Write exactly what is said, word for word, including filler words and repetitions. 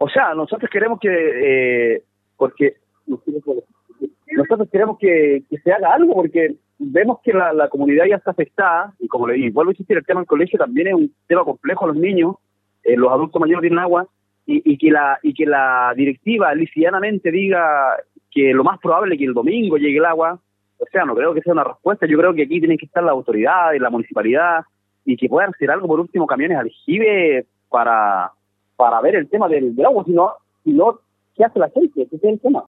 sea, nosotros queremos que, eh, porque nosotros queremos que, que se haga algo, porque vemos que la, la comunidad ya está afectada, y como le digo, vuelvo a insistir, el tema del colegio también es un tema complejo. Los niños, eh, los adultos mayores tienen agua, y, y que la y que la directiva licianamente diga que lo más probable es que el domingo llegue el agua. O sea, no creo que sea una respuesta. Yo creo que aquí tienen que estar las autoridades, la municipalidad, y que puedan hacer algo, por último, camiones aljibe para, para ver el tema del, del agua. Si no, si no, ¿qué hace la gente? Ese es el tema.